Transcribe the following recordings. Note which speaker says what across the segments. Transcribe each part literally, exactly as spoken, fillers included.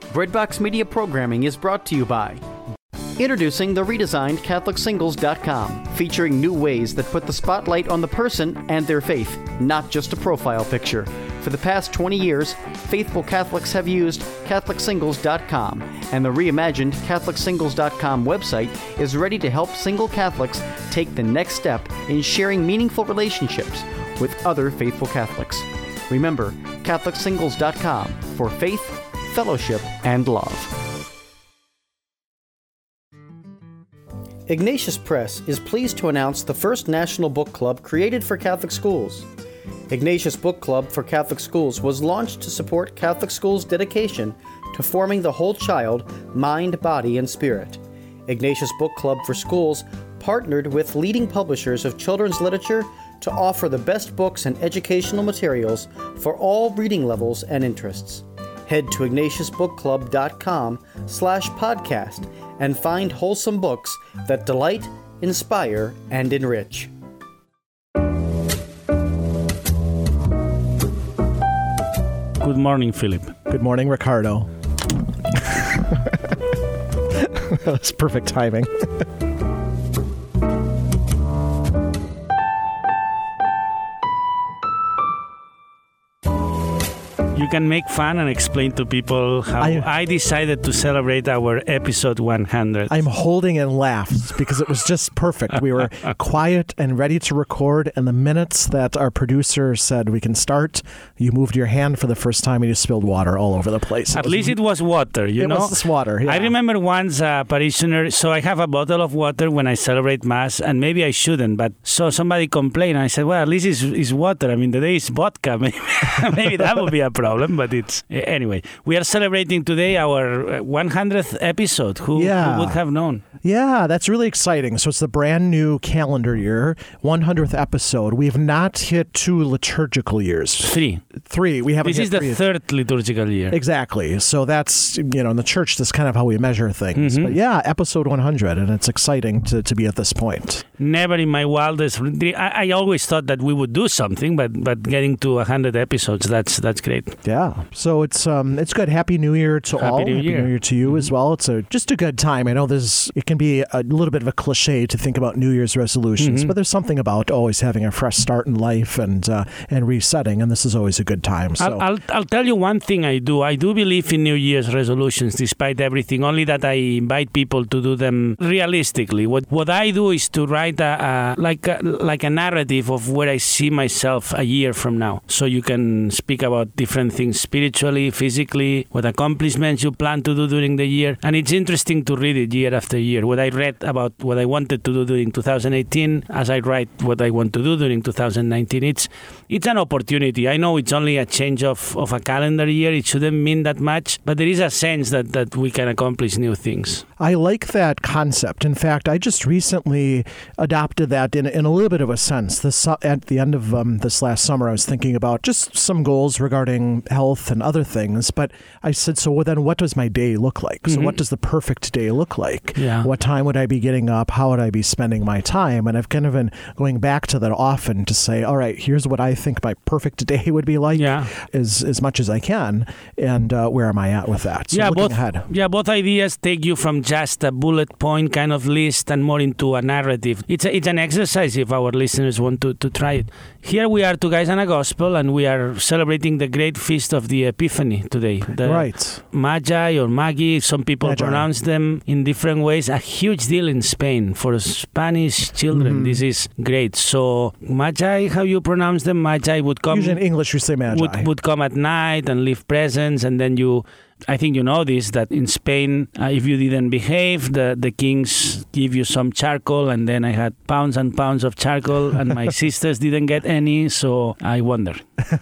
Speaker 1: Breadbox Media programming is brought to you by introducing the redesigned Catholic Singles dot com, featuring new ways that put the spotlight on the person and their faith, not just a profile picture. For the past twenty years, faithful Catholics have used Catholic Singles dot com, and the reimagined Catholic Singles dot com website is ready to help single Catholics take the next step in sharing meaningful relationships with other faithful Catholics. Remember, Catholic Singles dot com for faith, fellowship, and love. Ignatius Press is pleased to announce the first national book club created for Catholic schools. Ignatius Book Club for Catholic Schools was launched to support Catholic schools' dedication to forming the whole child, mind, body, and spirit. Ignatius Book Club for Schools partnered with leading publishers of children's literature to offer the best books and educational materials for all reading levels and interests. Head to Ignatius Book Club dot com slash podcast and find wholesome books that delight, inspire, and enrich.
Speaker 2: Good morning, Philip.
Speaker 3: Good morning, Ricardo. That's perfect timing.
Speaker 2: You can make fun and explain to people how I, I decided to celebrate our episode one hundred.
Speaker 3: I'm holding and laughed because it was just perfect. We were quiet and ready to record, and the minutes that our producer said we can start, you moved your hand for the first time and you spilled water all over the place.
Speaker 2: At least it was water, you
Speaker 3: it
Speaker 2: know?
Speaker 3: It was just water, yeah.
Speaker 2: I remember once a parishioner, so I have a bottle of water when I celebrate Mass, and maybe I shouldn't, but so somebody complained, and I said, well, at least it's, it's water. I mean, today is vodka. Maybe, maybe that would be a problem. But it's anyway. We are celebrating today our one hundredth episode. Who,
Speaker 3: yeah.
Speaker 2: who would have known?
Speaker 3: Yeah, that's really exciting. So it's the brand new calendar year, one hundredth episode. We have not hit two liturgical years.
Speaker 2: Three.
Speaker 3: Three. We haven't.
Speaker 2: This
Speaker 3: hit
Speaker 2: is the
Speaker 3: three.
Speaker 2: third liturgical year.
Speaker 3: Exactly. So that's, you know, in the church, that's kind of how we measure things. Mm-hmm. But yeah, episode one hundred, and it's exciting to, to be at this point.
Speaker 2: Never in my wildest dream. I, I always thought that we would do something, but but getting to one hundred episodes, that's that's great.
Speaker 3: Yeah. So it's um it's good. Happy New Year to
Speaker 2: Happy
Speaker 3: all.
Speaker 2: New
Speaker 3: Happy
Speaker 2: Year.
Speaker 3: New Year to you mm-hmm. as well. It's a just a good time. I know there's it can be a little bit of a cliche to think about New Year's resolutions, mm-hmm. but there's something about always having a fresh start in life and uh, and resetting, and this is always a good time. So
Speaker 2: I'll, I'll I'll tell you one thing I do. I do believe in New Year's resolutions despite everything. Only that I invite people to do them realistically. What what I do is to write a, a like a, like a narrative of where I see myself a year from now. So you can speak about different things spiritually, physically, what accomplishments you plan to do during the year. And it's interesting to read it year after year. What I read about what I wanted to do during two thousand eighteen, as I write what I want to do during two thousand nineteen. It's it's an opportunity. I know it's only a change of, of a calendar year. It shouldn't mean that much, but there is a sense that, that we can accomplish new things.
Speaker 3: I like that concept. In fact, I just recently adopted that in, in a little bit of a sense. This, at the end of um, this last summer, I was thinking about just some goals regarding health and other things, but I said, so well, then what does my day look like? So mm-hmm. what does the perfect day look like?
Speaker 2: Yeah.
Speaker 3: What time would I be getting up? How would I be spending my time? And I've kind of been going back to that often to say, all right, here's what I think my perfect day would be like,
Speaker 2: yeah.
Speaker 3: as, as much as I can, and uh, where am I at with that? So
Speaker 2: yeah, both,
Speaker 3: ahead.
Speaker 2: yeah, both ideas take you from just a bullet point kind of list and more into a narrative. It's a, it's an exercise if our listeners want to, to try it. Here we are, two guys and a gospel, and we are celebrating the great feast of the Epiphany today. The
Speaker 3: right.
Speaker 2: Magi or Magi, some people
Speaker 3: Magi.
Speaker 2: pronounce them in different ways. A huge deal in Spain for Spanish children.
Speaker 3: Mm-hmm.
Speaker 2: This is great. So Magi, how you pronounce them? Magi would come.
Speaker 3: Usually in English we say Magi.
Speaker 2: Would, would come at night and leave presents, and then you. I think you know this, that in Spain, uh, if you didn't behave, the, the kings give you some charcoal, and then I had pounds and pounds of charcoal, and my sisters didn't get any, so I wonder.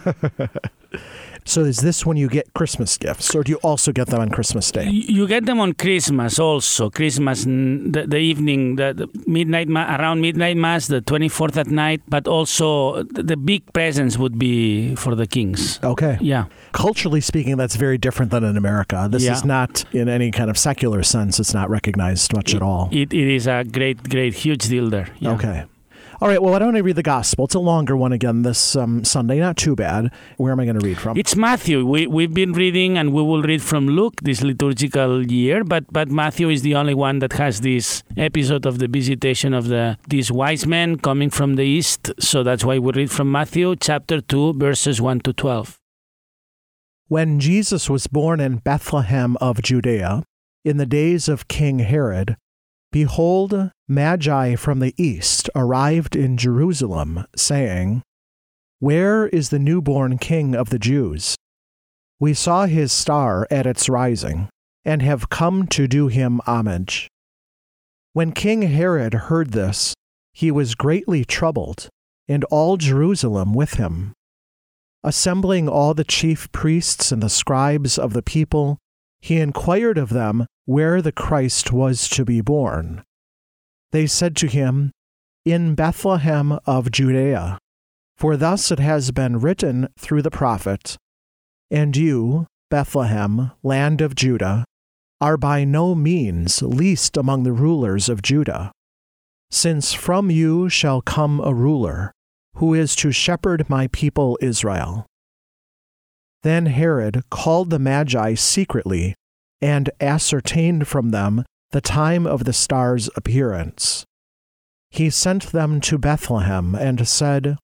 Speaker 3: So is this when you get Christmas gifts, or do you also get them on Christmas Day?
Speaker 2: You get them on Christmas also. Christmas, the, the evening, the, the midnight ma- around midnight mass, the twenty-fourth at night. But also the, the big presents would be for the kings.
Speaker 3: Okay.
Speaker 2: Yeah.
Speaker 3: Culturally speaking, that's very different than in America. This
Speaker 2: yeah.
Speaker 3: is not, in any kind of secular sense, it's not recognized much
Speaker 2: it,
Speaker 3: at all.
Speaker 2: It, it is a great, great, huge deal there. Yeah.
Speaker 3: Okay. All right, well, why don't I read the gospel? It's a longer one again this um, Sunday, not too bad. Where am I going to read from?
Speaker 2: It's Matthew. We, we've been reading, and we will read from Luke this liturgical year, but, but Matthew is the only one that has this episode of the visitation of the these wise men coming from the east. So that's why we read from Matthew chapter two, verses one to twelve.
Speaker 3: When Jesus was born in Bethlehem of Judea, in the days of King Herod, behold, Magi from the east arrived in Jerusalem, saying, Where is the newborn King of the Jews? We saw his star at its rising, and have come to do him homage. When King Herod heard this, he was greatly troubled, and all Jerusalem with him. Assembling all the chief priests and the scribes of the people, he inquired of them where the Christ was to be born. They said to him, In Bethlehem of Judea, for thus it has been written through the prophet, And you, Bethlehem, land of Judah, are by no means least among the rulers of Judah, since from you shall come a ruler, who is to shepherd my people Israel. Then Herod called the Magi secretly, and ascertained from them the time of the star's appearance. He sent them to Bethlehem, and said,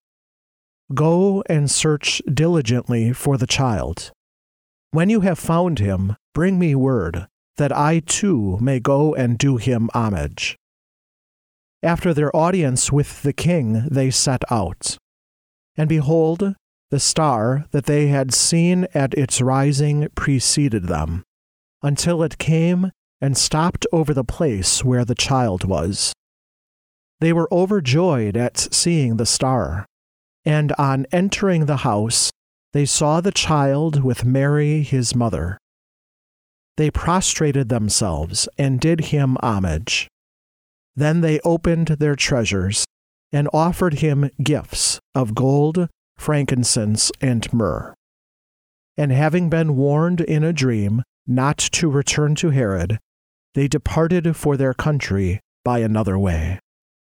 Speaker 3: Go and search diligently for the child. When you have found him, bring me word, that I too may go and do him homage. After their audience with the king, they set out. And behold, the star that they had seen at its rising preceded them, until it came and stopped over the place where the child was. They were overjoyed at seeing the star, and on entering the house, they saw the child with Mary his mother. They prostrated themselves and did him homage. Then they opened their treasures and offered him gifts of gold, frankincense, and myrrh. And having been warned in a dream not to return to Herod, they departed for their country by another way.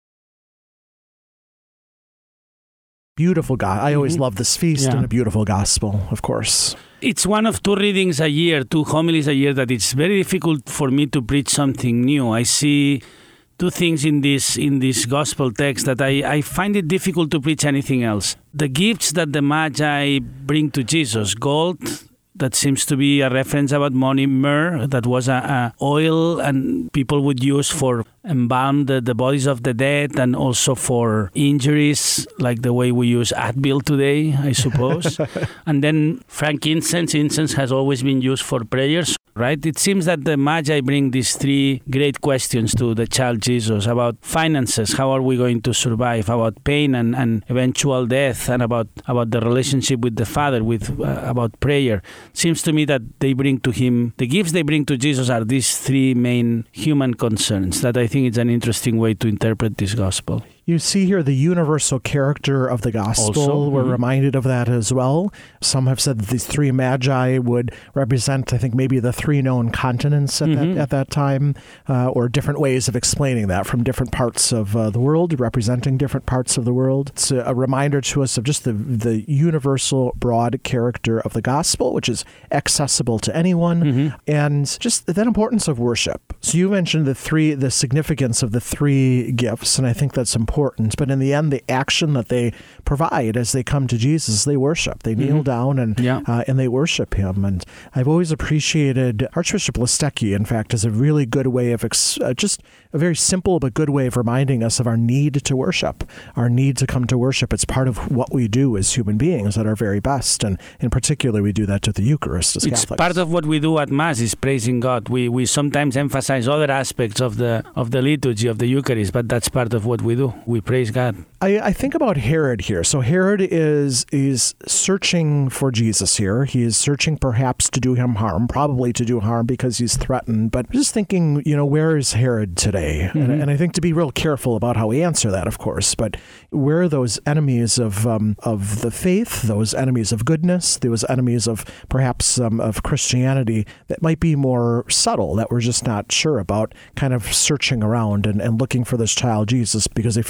Speaker 3: Beautiful God. I always mm-hmm. love this feast yeah. and a beautiful gospel, of course.
Speaker 2: It's one of two readings a year, two homilies a year, that it's very difficult for me to preach something new. I see two things in this in this gospel text that I, I find it difficult to preach anything else. The gifts that the Magi bring to Jesus, gold, that seems to be a reference about money, myrrh, that was a, a oil and people would use for embalm the, the bodies of the dead, and also for injuries, like the way we use Advil today, I suppose. And then frankincense, incense has always been used for prayers, right? It seems that the Magi bring these three great questions to the child Jesus about finances, how are we going to survive, about pain and, and eventual death, and about, about the relationship with the Father, with uh, about prayer. Seems to me that they bring to him, the gifts they bring to Jesus are these three main human concerns that I think it's an interesting way to interpret this gospel.
Speaker 3: You see here the universal character of the gospel.
Speaker 2: Also,
Speaker 3: We're
Speaker 2: mm-hmm.
Speaker 3: reminded of that as well. Some have said that these three magi would represent, I think, maybe the three known continents at, mm-hmm. that, at that time, uh, or different ways of explaining that from different parts of uh, the world, representing different parts of the world. It's a, a reminder to us of just the, the universal, broad character of the gospel, which is accessible to anyone, mm-hmm. and just that importance of worship. So you mentioned the three, the significance of the three gifts, and I think that's important. But in the end, the action that they provide as they come to Jesus, they worship. They kneel mm-hmm. down and
Speaker 2: yeah.
Speaker 3: uh, and they worship him. And I've always appreciated Archbishop Listecki, in fact, as a really good way of ex- uh, just a very simple but good way of reminding us of our need to worship, our need to come to worship. It's part of what we do as human beings at our very best. And in particular, we do that to the Eucharist as
Speaker 2: it's
Speaker 3: Catholics.
Speaker 2: Part of what we do at Mass is praising God. We we sometimes emphasize other aspects of the of the liturgy of the Eucharist, but that's part of what we do. We praise God.
Speaker 3: I, I think about Herod here. So Herod is is searching for Jesus here. He is searching perhaps to do him harm, probably to do harm because he's threatened. But just thinking, you know, where is Herod today? Mm-hmm. And, and I think to be real careful about how we answer that, of course. But where are those enemies of um, of the faith, those enemies of goodness, those enemies of perhaps um, of Christianity that might be more subtle, that we're just not sure about, kind of searching around and, and looking for this child Jesus because they feel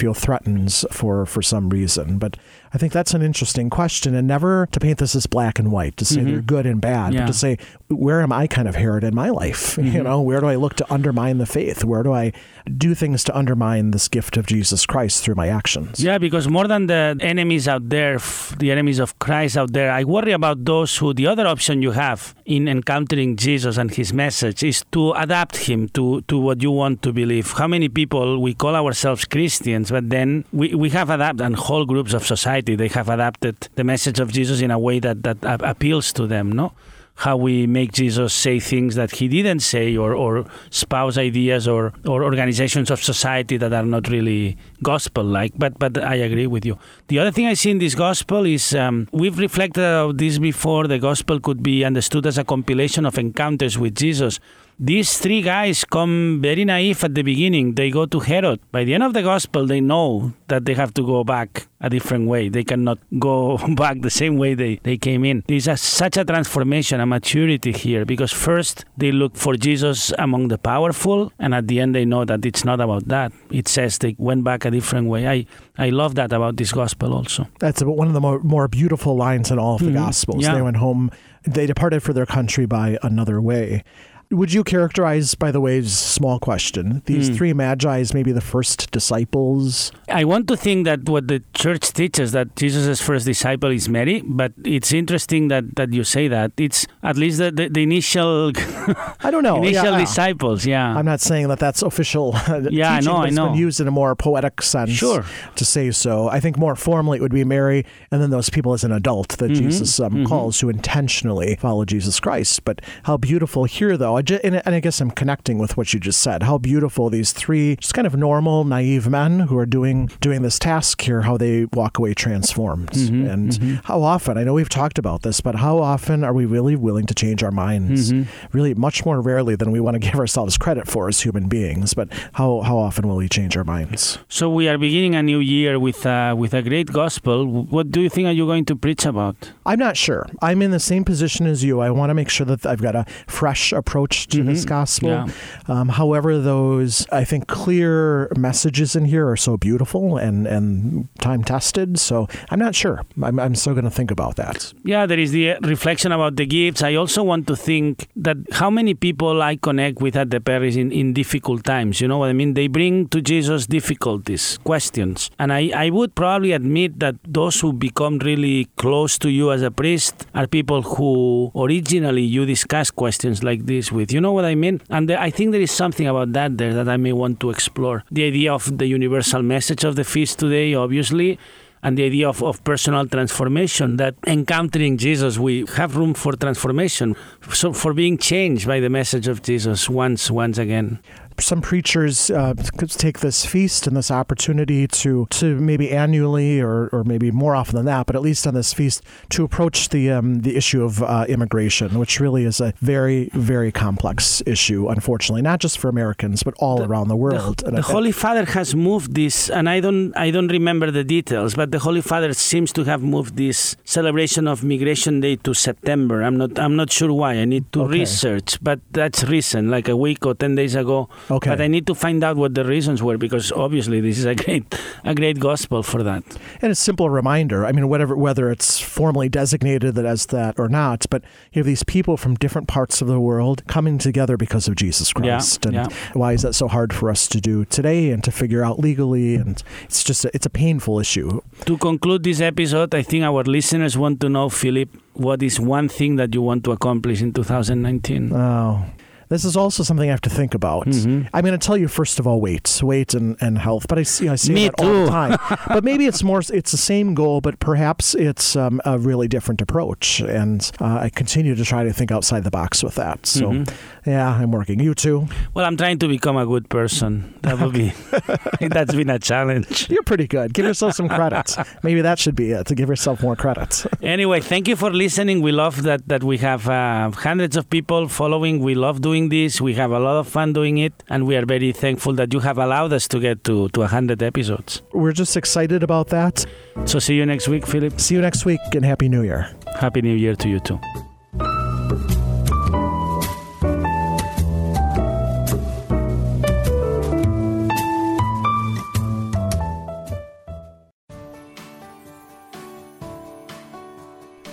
Speaker 3: feel threatened for, for some reason. But I think that's an interesting question, and never to paint this as black and white, to say mm-hmm. they're good and bad, yeah. but to say, where am I kind of Herod in my life? Mm-hmm. You know, where do I look to undermine the faith? Where do I do things to undermine this gift of Jesus Christ through my actions?
Speaker 2: Yeah, because more than the enemies out there, the enemies of Christ out there, I worry about those who, the other option you have in encountering Jesus and his message is to adapt him to, to what you want to believe. How many people, we call ourselves Christians, but then we, we have adapted, and whole groups of society, they have adapted the message of Jesus in a way that, that appeals to them, no? How we make Jesus say things that he didn't say, or, or spouse ideas or, or organizations of society that are not really gospel-like. But but I agree with you. The other thing I see in this gospel is, um, we've reflected on this before, the gospel could be understood as a compilation of encounters with Jesus. These three guys come very naive at the beginning. They go to Herod. By the end of the gospel, they know that they have to go back a different way. They cannot go back the same way they, they came in. There's a, such a transformation, a maturity here, because first they look for Jesus among the powerful, and at the end they know that it's not about that. It says they went back a different way. I, I love that about this gospel also.
Speaker 3: That's one of the more, more beautiful lines in all of the mm-hmm. Gospels. Yeah. They went home, they departed for their country by another way. Would you characterize, by the way, small question, these mm. three magi as maybe the first disciples?
Speaker 2: I want to think that what the church teaches, that Jesus' first disciple is Mary, but it's interesting that, that you say that. It's at least the, the, the initial
Speaker 3: I don't know.
Speaker 2: initial
Speaker 3: yeah,
Speaker 2: disciples, yeah.
Speaker 3: I'm not saying that that's official
Speaker 2: yeah,
Speaker 3: teaching,
Speaker 2: I know,
Speaker 3: but it's
Speaker 2: I know.
Speaker 3: been used in a more poetic sense
Speaker 2: sure.
Speaker 3: to say so. I think more formally it would be Mary, and then those people as an adult that mm-hmm. Jesus um, mm-hmm. calls who intentionally follow Jesus Christ. But how beautiful here, though, I just, and I guess I'm connecting with what you just said. How beautiful these three just kind of normal, naive men who are doing doing this task here, how they walk away transformed. Mm-hmm, and mm-hmm. how often, I know we've talked about this, but how often are we really willing to change our minds? Mm-hmm. Really much more rarely than we want to give ourselves credit for as human beings. But how, how often will we change our minds?
Speaker 2: So we are beginning a new year with, uh, with a great gospel. What do you think are you going to preach about?
Speaker 3: I'm not sure. I'm in the same position as you. I want to make sure that I've got a fresh approach to mm-hmm. this gospel. Yeah. Um, however, those, I think, clear messages in here are so beautiful and, and time-tested, so I'm not sure. I'm, I'm still going to think about that.
Speaker 2: Yeah, there is the reflection about the gifts. I also want to think that how many people I connect with at the parish in, in difficult times, you know what I mean? They bring to Jesus difficulties, questions. And I, I would probably admit that those who become really close to you as a priest are people who originally you discuss questions like this with. You know what I mean? And there, I think there is something about that there that I may want to explore. The idea of the universal message of the feast today, obviously, and the idea of, of personal transformation, that encountering Jesus, we have room for transformation, so for being changed by the message of Jesus once, once again.
Speaker 3: Some preachers uh, take this feast and this opportunity to, to maybe annually or, or maybe more often than that, but at least on this feast, to approach the um, the issue of uh, immigration, which really is a very, very complex issue, unfortunately, not just for Americans, but all the, around the world.
Speaker 2: The, the Holy Father has moved this, and I don't I don't remember the details, but the Holy Father seems to have moved this celebration of Migration Day to September. I'm not I'm not sure why. I need to okay. research, but that's recent, like a week or ten days ago. Okay. But I need to find out what the reasons were, because obviously this is a great a great gospel for that.
Speaker 3: And a simple reminder, I mean, whatever whether it's formally designated as that or not, but you have these people from different parts of the world coming together because of Jesus Christ.
Speaker 2: Yeah,
Speaker 3: and
Speaker 2: yeah.
Speaker 3: why is that so hard for us to do today and to figure out legally? And it's just a, it's a painful issue.
Speaker 2: To conclude this episode, I think our listeners want to know, Philip, what is one thing that you want to accomplish in two thousand nineteen?
Speaker 3: Oh. This is also something I have to think about. Mm-hmm. I'm going to tell you, first of all, weight, weight and, and health. But I see, I see that
Speaker 2: too.
Speaker 3: all the time. But maybe it's more, it's the same goal, but perhaps it's um, a really different approach. And uh, I continue to try to think outside the box with that. So, mm-hmm. yeah, I'm working. You too?
Speaker 2: Well, I'm trying to become a good person. That would be, that's been a challenge.
Speaker 3: You're pretty good. Give yourself some credit. Maybe that should be it, to give yourself more credit.
Speaker 2: Anyway, thank you for listening. We love that, that we have uh, hundreds of people following. We love doing this. We have a lot of fun doing it, and we are very thankful that you have allowed us to get to, to one hundred episodes.
Speaker 3: We're just excited about that.
Speaker 2: So see you next week, Philip.
Speaker 3: See you next week, and Happy New Year.
Speaker 2: Happy New Year to you too.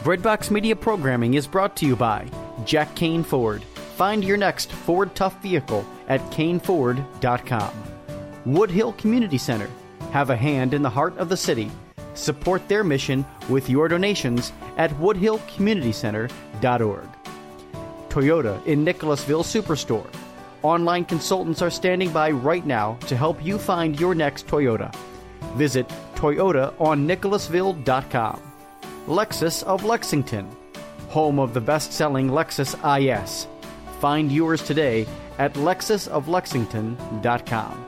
Speaker 1: Breadbox Media programming is brought to you by Jack Kane Ford. Find your next Ford Tough vehicle at kane ford dot com. Woodhill Community Center. Have a hand in the heart of the city. Support their mission with your donations at woodhill community center dot org. Toyota in Nicholasville Superstore. Online consultants are standing by right now to help you find your next Toyota. Visit toyota on nicholasville dot com. Lexus of Lexington, home of the best-selling Lexus I S. Find yours today at lexus of lexington dot com.